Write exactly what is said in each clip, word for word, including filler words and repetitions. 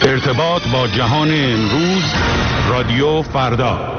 ارتباط با جهان امروز، رادیو فردا.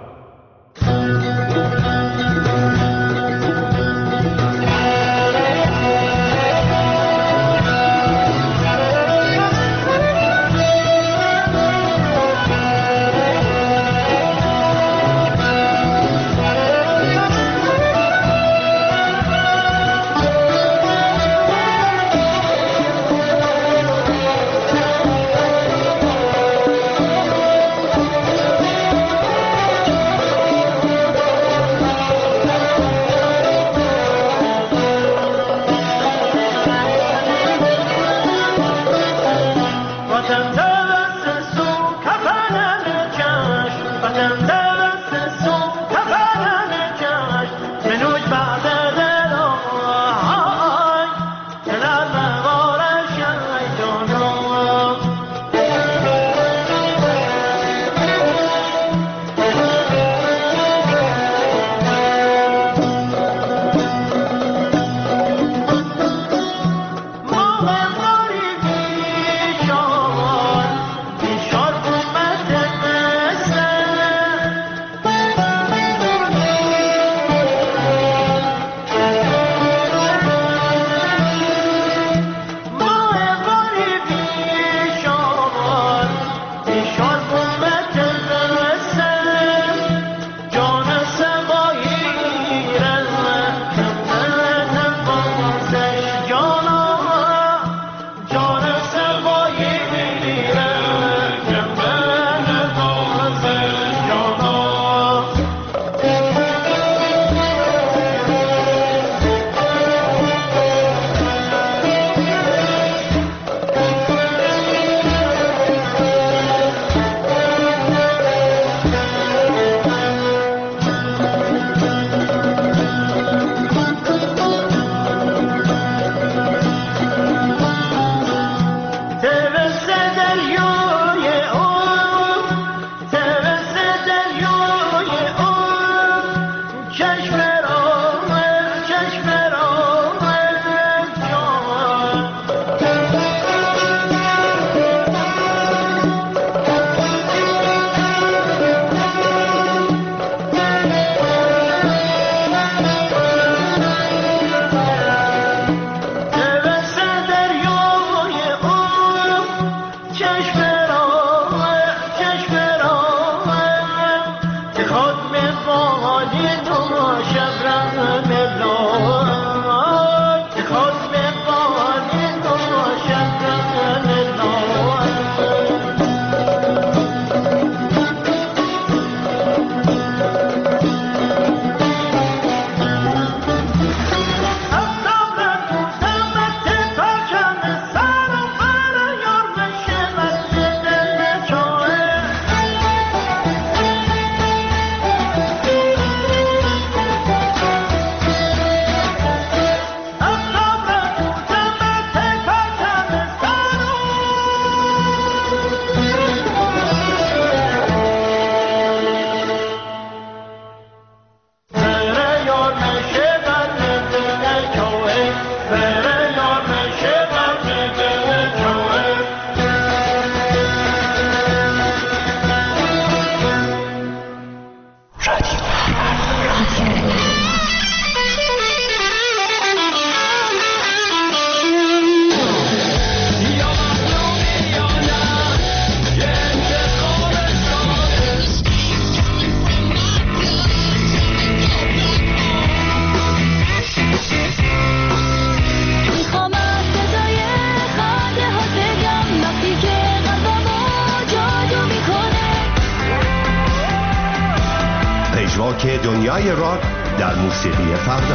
دنیای راک در موسیقی فردا.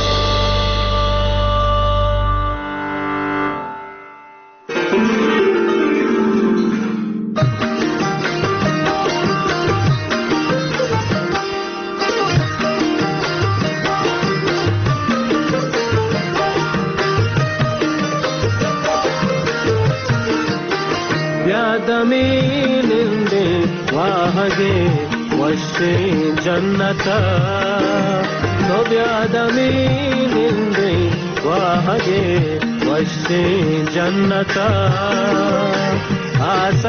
यादमीनिंदे वाहगे वश्ये जन्नता तो यादमीनिंदे वाहगे वश्ये जन्नता आस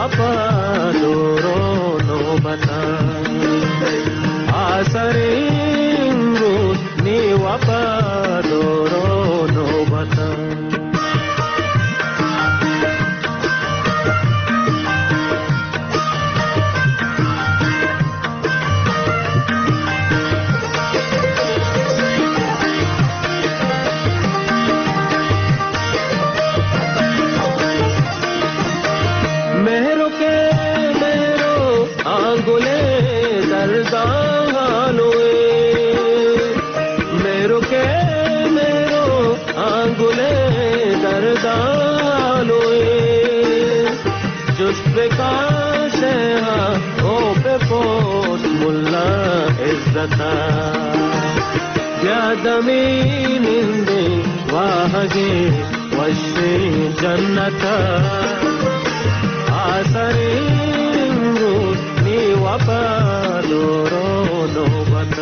وفادارو نوبتان آسرین روز نی وفادارو نوبتان ಯಾದಮೀನಿಂದೆ ವಾಹಗೆ ವಶೆ ಜನ್ನತ ಆಸರೆಂಗು ನೀ ವಫಾದೋರೋ ನೋಬತ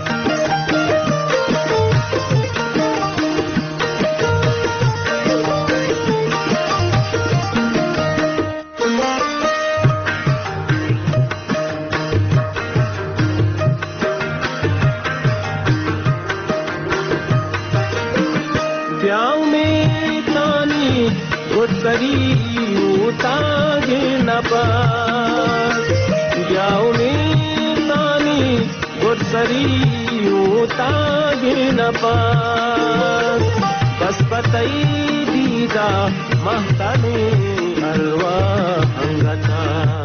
बस पतई दीदा महताने अलवा अंगता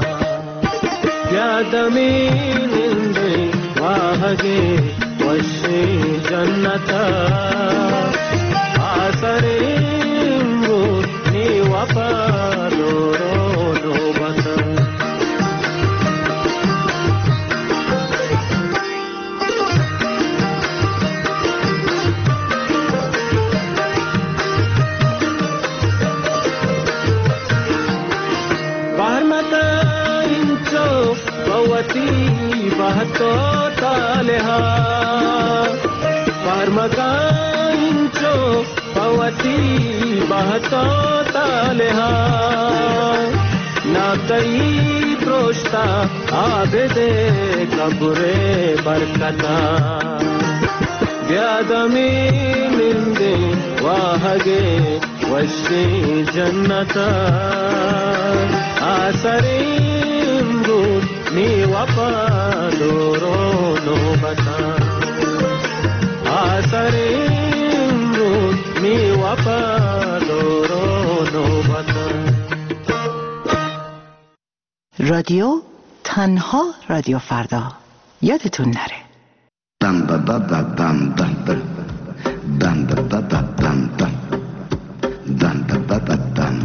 यादमीनिंदे वाहगे वशे जन्नत आसरेंगु नी वफादोरो नोबत बहतो तालेहा परमकांचो पवती बहतो तालेहा नातई प्रोष्टा आबेदे कबरे बरकता व्यादमी निंदे वाहगे वशे जन्नता आसरे नी वफादोरो नोबता आसरेंगु नी वफादोरो नोबता رادیو تنها رادیو فردا یادتون نره بم بم بم بم بم بم بم بم بم بم بم بم بم بم بم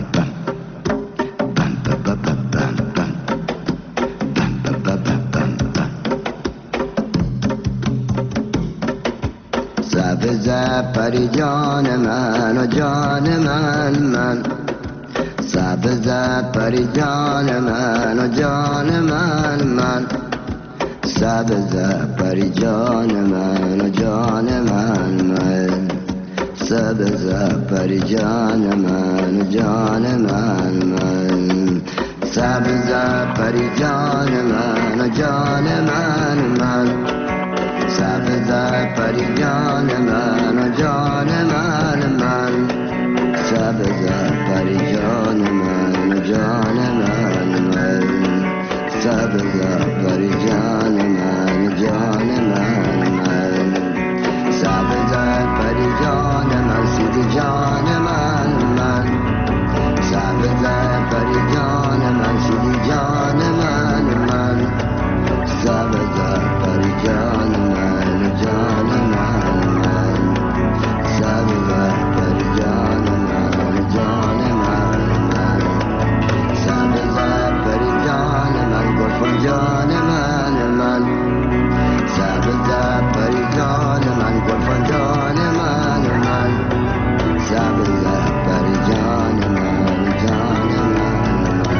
پری جان من و جان من من سبز پری جان من و جان من من سبز پری جان من و جان من من سبز پری جان من و جان من من سبز پری جان من و جان من من سبز پری جان من و جان من من سبز پری جان من و جان من من سبز پری جان من و جان من من سبز پری جان من سیدی جان من من سبز پری جان من سیدی جان من من سبز پری جان من جان من من سبز پری جان من جان من من سبز پری جان من گلفن جان من من سبز پری جان من گلفن جان من من سبز پری جان من جان من من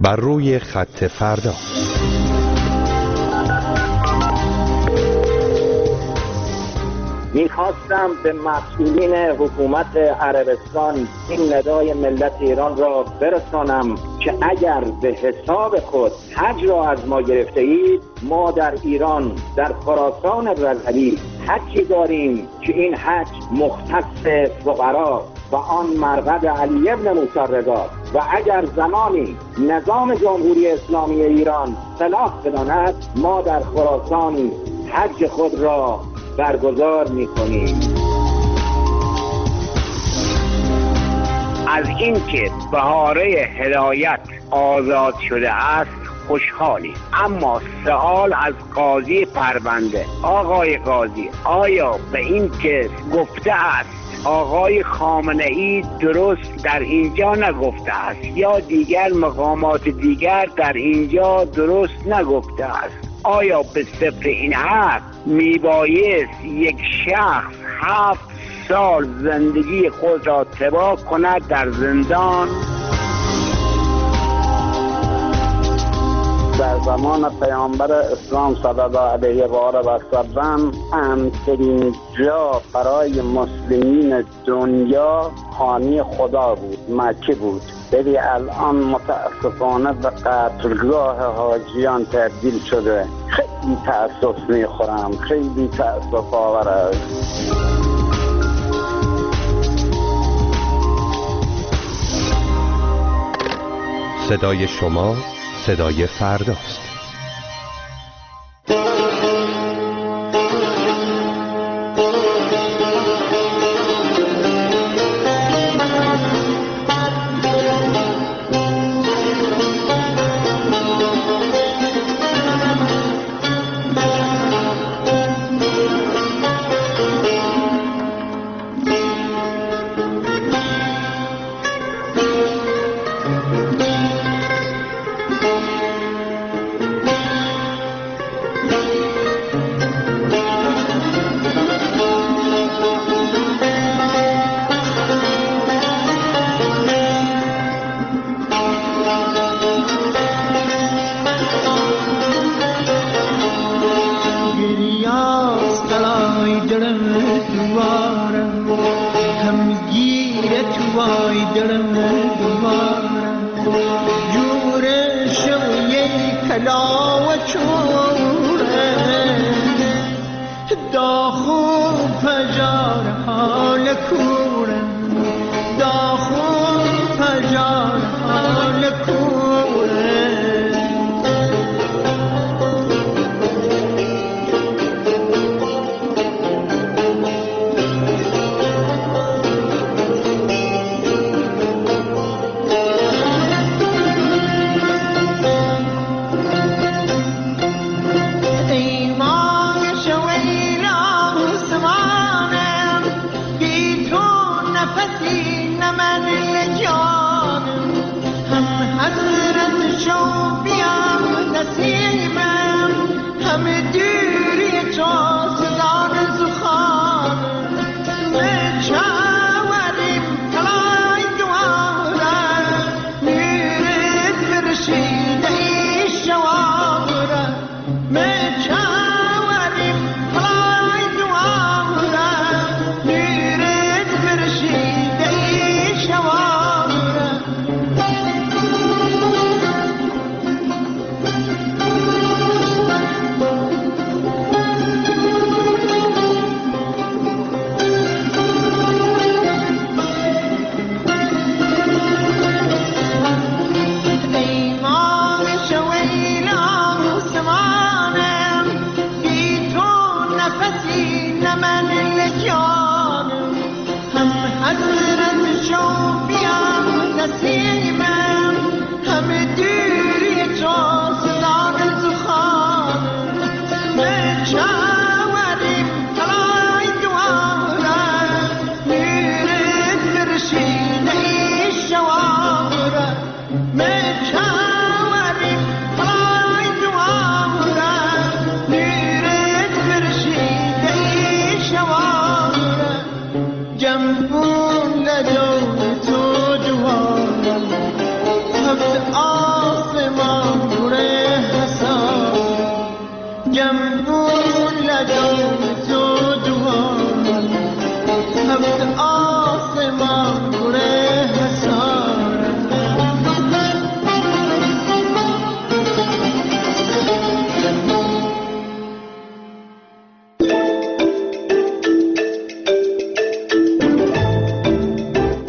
بر روی خط فردا. میخواستم به مسئولین حکومت عربستان این ندای ملت ایران را برسانم که اگر به حساب خود حج را از ما گرفته اید، ما در ایران در خراسان رضوی حجی داریم که این حج مختص فقرا و آن مرقد علی ابن موسی رضا و اگر زمانی نظام جمهوری اسلامی ایران صلاح بداند، ما در خراسان حج خود را برگزار می‌کنیم. از اینکه بهاره هدایت آزاد شده است خوشحالی، اما سوال از قاضی پرونده: آقای قاضی، آیا به این که گفته است آقای خامنه ای درست در اینجا نگفته است یا دیگر مقامات دیگر در اینجا درست نگفته است، آیا به صفر این حق میبایست یک شخص هفت سال زندگی خود را تباه کند در زندان؟ در زمان پیامبر اسلام صلی الله علیه و آله و سلم امن‌ترین جا برای مسلمین دنیا خانه خدا بود، مکه بود، ولی الان متاسفانه به قتلگاه حاجیان تبدیل شده. خیلی تأسف میخورم، خیلی تأسف آور است. صدای شما صدای فرداست.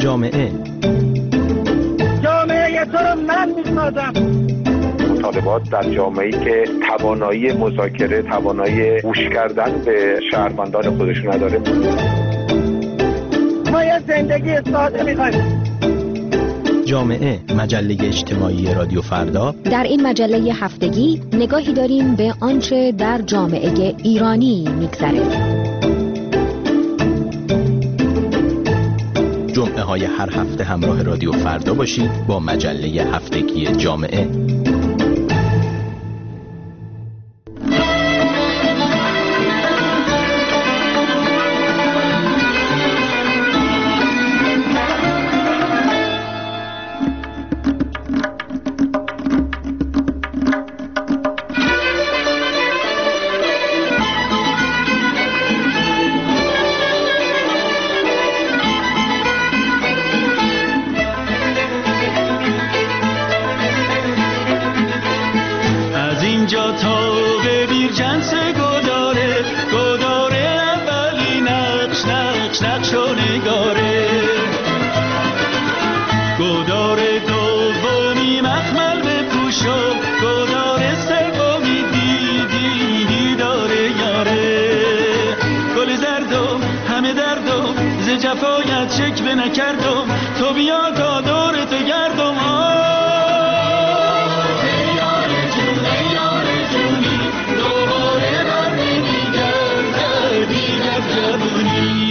جامعه جامعه تو رو من میسازم. مطالبات در جامعه‌ای که توانایی مذاکره، توانایی گوش کردن به شهروندان خودش نداره. ما یه زندگی ساده می‌خوایم. جامعه، مجله اجتماعی رادیو فردا. در این مجله هفتگی نگاهی داریم به آنچه در جامعه ایرانی می‌گذره. جمعه های هر هفته همراه رادیو فردا باشید با مجله هفتگی جامعه. جفایت شک به نکردم تو بیا تا دور تو گردم. ای یار جون ای یار جونی دوباره بر نمیگرد دیگر جوونی.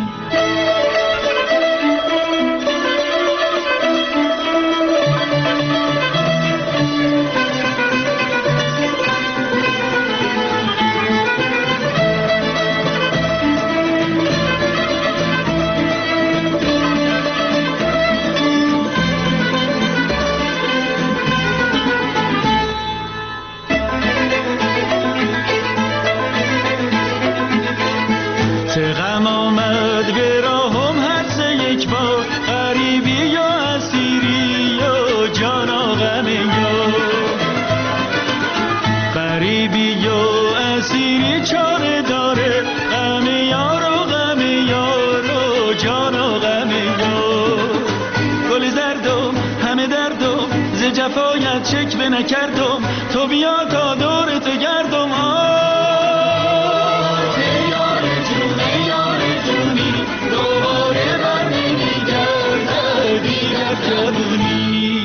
جفایت چک به نکردم تو بیا تا دور تو گردم. ای یار جون ای یار جونی دوباره بر نمیگرد دیگر جوونی.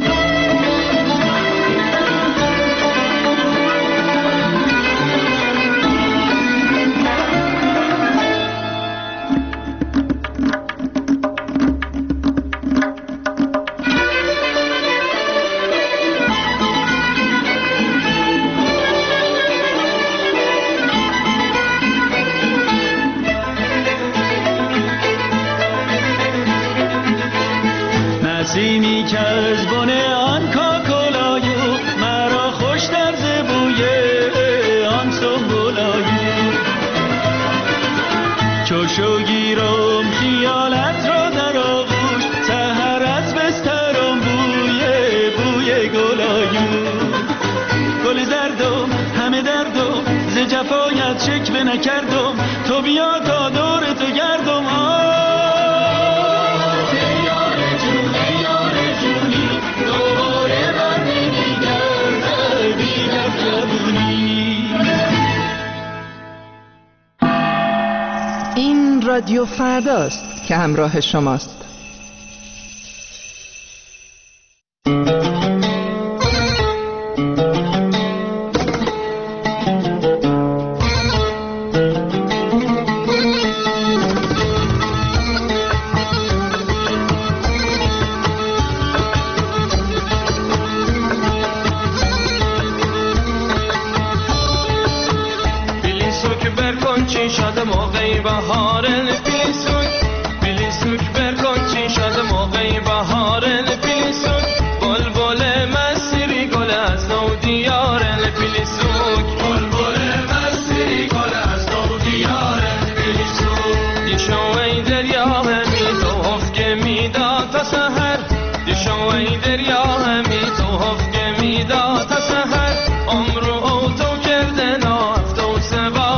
نسیمی که از بن آن کاکلایو مرا خوش در زبوی آن سنبولایو چوشو گیرم خیالت را در آغوش سحر از بسترم بوی بوی گلایو. گل زردم همه دردم ز جفایت شک به نکردم تو بیا تا دور تو گردم. این رادیو فرداست که همراه شماست.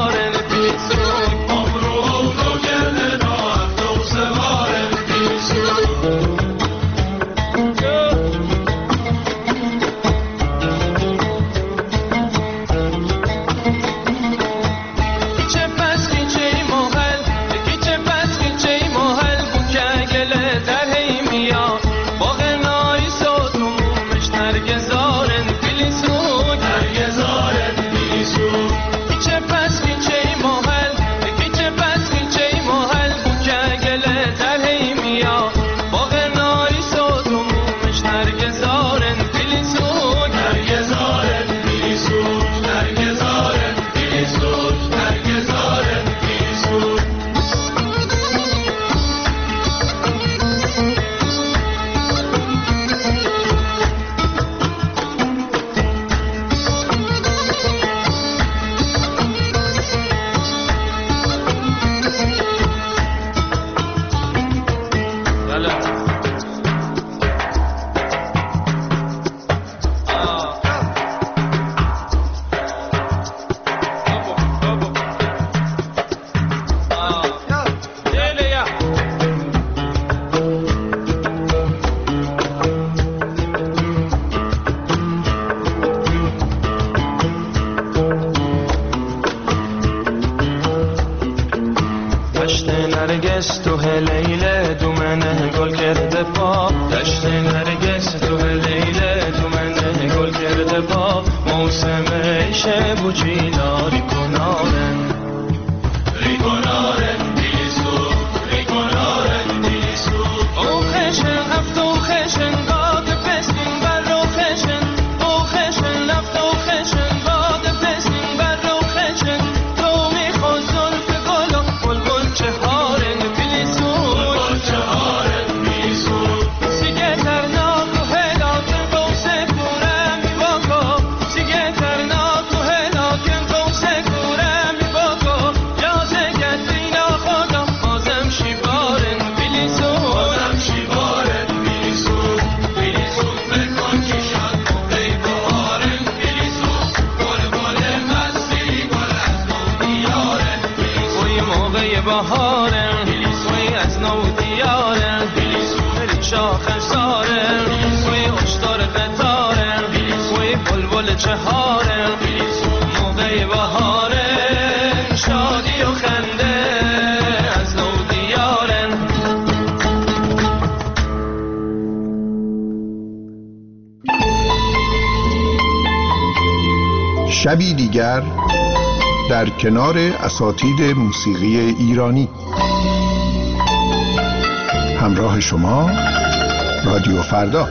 Thank you. نرگس تو لیله دو منه گل کرده پا دشت نرگس تو لیله دو منه گل کرده پا موسم شب و چیداری کنارن ری کنارن دیسو ری کنارن دیسو او خشن هفت و خشن باد پسین بر رو خشن او خشن لفت و خشن باد پسین بر رو خشن تو میخواد زلف گل و بلبل چهارن بیلیسو بلبل چهارن بیلیسو سیگه ترناک و هلاکن تو سکوره می باکو سیگه ترناک و هلاکن تو سکوره می باکو جازه گدینا خدا بازم شیبارن بیلیسو بازم شیبارن بیلیسو بیلیسو بکن کشاد ای بهارن بیلیسو گل گل مستی گل از نو دیارن بیلیسوی موقع بهارن بیلیسوی از نو دیارن بیلیسو بری شاخش سارن بیلیسوی اشتار قطارن بیلیسوی بلبل چهارن بیلیسو موقع بهارن شادی و خنده از نو دیارن شبی دیگر در کنار اساتید موسیقی ایرانی. همراه شما رادیو فردا.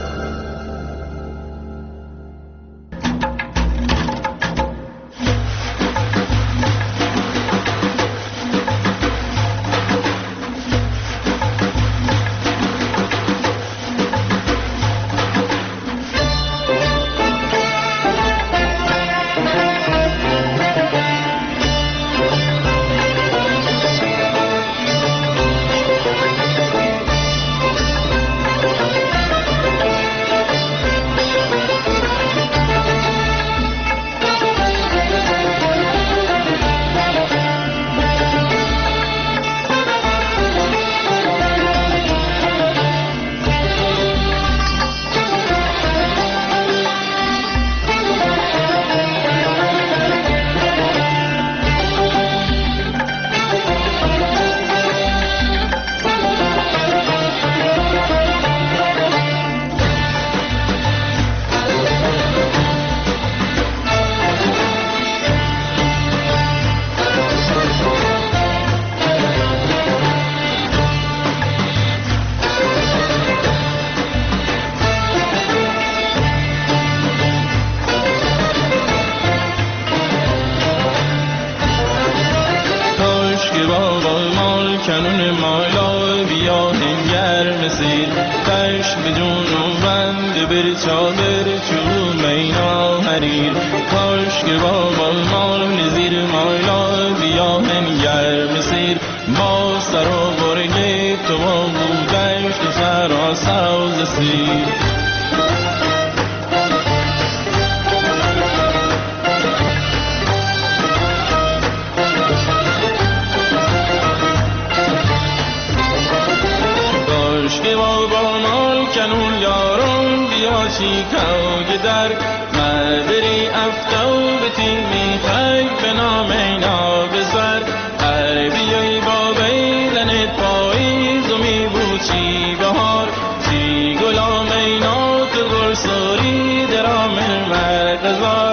کنون مالا بیا هنگر مسیر تش بدون بند بر چادر چون مینا حریر کاش که بابا مال نزیر مالا بیا هنگر مسیر با سر و برگی تو با بودش تو سر و سوز سیر که بابا کنون یارم بیا چیکاو در مدری افتاو به تیمی خیل به نام اینا بزر هر بیایی با بیلنت پاییز و می بود چی بهار چی گلام اینا تو گل ساری درام مرغزار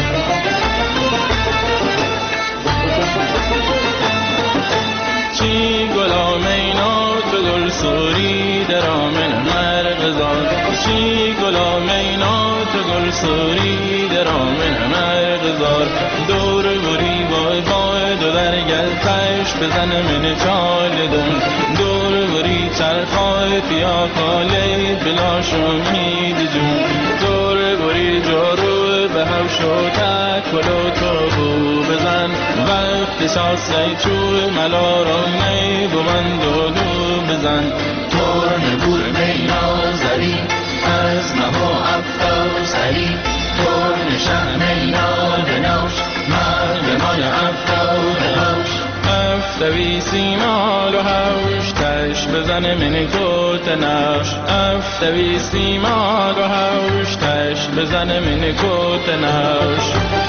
چی گلام اینا تو گل ساری درام مرغزار چی گلام اینا تو گل ساری درام مرغزار دور بری وای وای دو در گلتش بزن من چال دون دور بری چرخای پیا کالی بلا شمید جون دور بری جارو به هوشو تکلو تو بو بزن وقت شاسه چو ملا را نی بو من دودو بزن تورن بور مینا زری از نما افتا سری تورن شهر مینا دنوش مرد مال افتا دنوش افتوی سیمال و هوش تش بزن من کت نوش افتوی سیمال و هوش تش بزن من کت نوش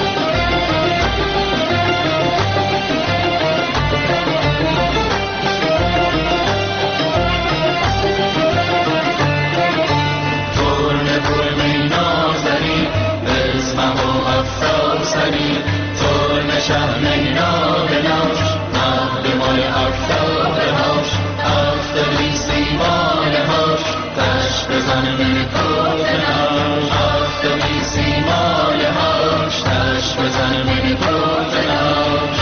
تورن شهر مینا بناش مهد مال افتا بهاش افتوی سیمال هاش تش بزن من کت ناش افتوی سیمال هاش تش بزن من کت ناش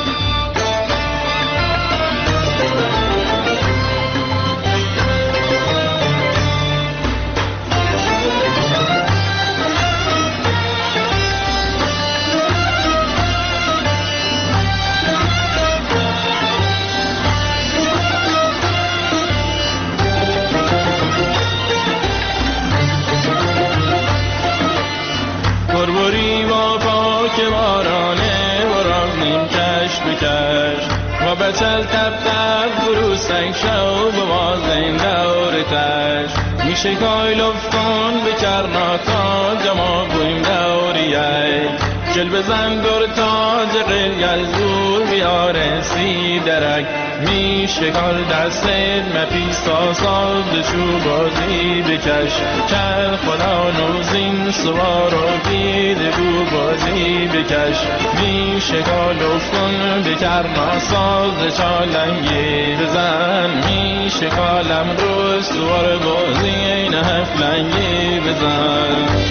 پروری با پاک بارانه و راز نیم کش بکش و بچل تب تب برو سنگ شو بواز این دور تش میشه کای لفتان بکرناتا جما بویم دوریه جل بزن دور تاج قلگل زور بیاره سی درک میشه کال دستت مپیستا ساز دشو بازی بکش کل خدا نوزین سوار و بیده بو بازی بکش میشه کال افکن بکرنا ساز چالنگی بزن میشه کالم رو سوار بازی این هفلنگی بزن